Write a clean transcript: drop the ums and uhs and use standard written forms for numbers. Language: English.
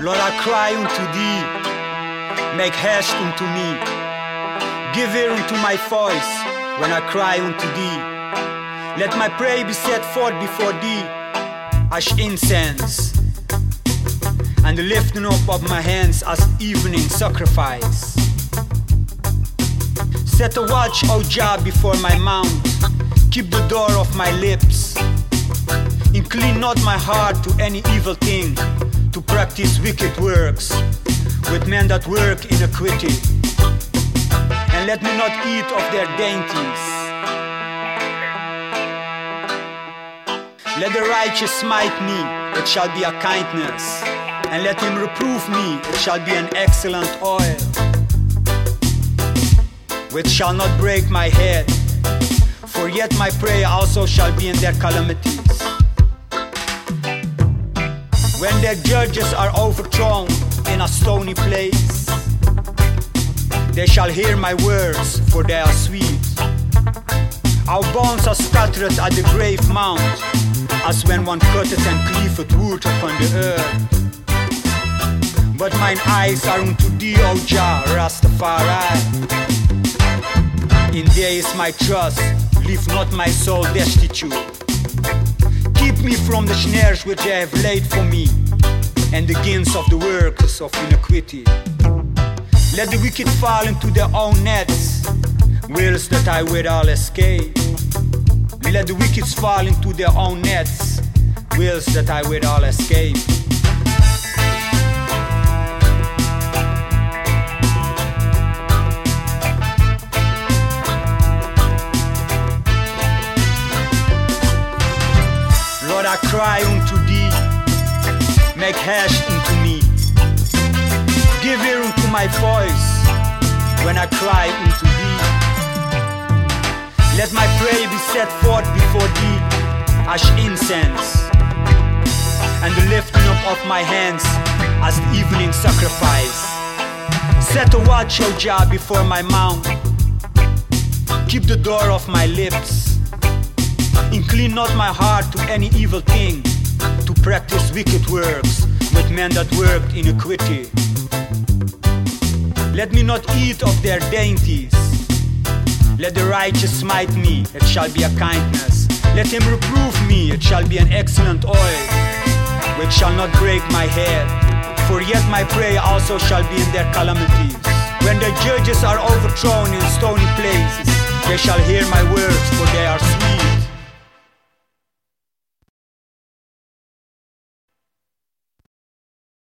Lord, I cry unto thee, make haste unto me. Give ear unto my voice when I cry unto thee. Let my prayer be set forth before thee as incense, and the lifting up of my hands as evening sacrifice. Set a watch, O Jah, before my mouth, keep the door of my lips. Incline not my heart to any evil thing, to practice wicked works with men that work iniquity. And let me not eat of their dainties. Let the righteous smite me, it shall be a kindness. And let him reprove me, it shall be an excellent oil, which shall not break my head. For yet my prayer also shall be in their calamities. When their judges are overthrown in a stony place, they shall hear my words, for they are sweet. Our bones are scattered at the grave mount, as when one cutteth and cleaveth wood upon the earth. But mine eyes are unto thee, O Jah, Rastafari. In thee is my trust, leave not my soul destitute. Keep me from the snares which they have laid for me, and the gins of the workers of iniquity. Let the wicked fall into their own nets, wills that I withal escape. Let the wicked fall into their own nets, wills that I withal escape. Lord, I cry unto thee, make haste unto me. Give ear unto my voice when I cry unto thee. Let my prayer be set forth before thee as incense, and the lifting up of my hands as the evening sacrifice. Set a watch, O Jah, before my mouth, keep the door of my lips. Incline not my heart to any evil thing, to practice wicked works with men that worked iniquity. Let me not eat of their dainties. Let the righteous smite me, it shall be a kindness. Let him reprove me, it shall be an excellent oil, which shall not break my head. For yet my prayer also shall be in their calamities. When the judges are overthrown in stony places, they shall hear my words, for they are sweet.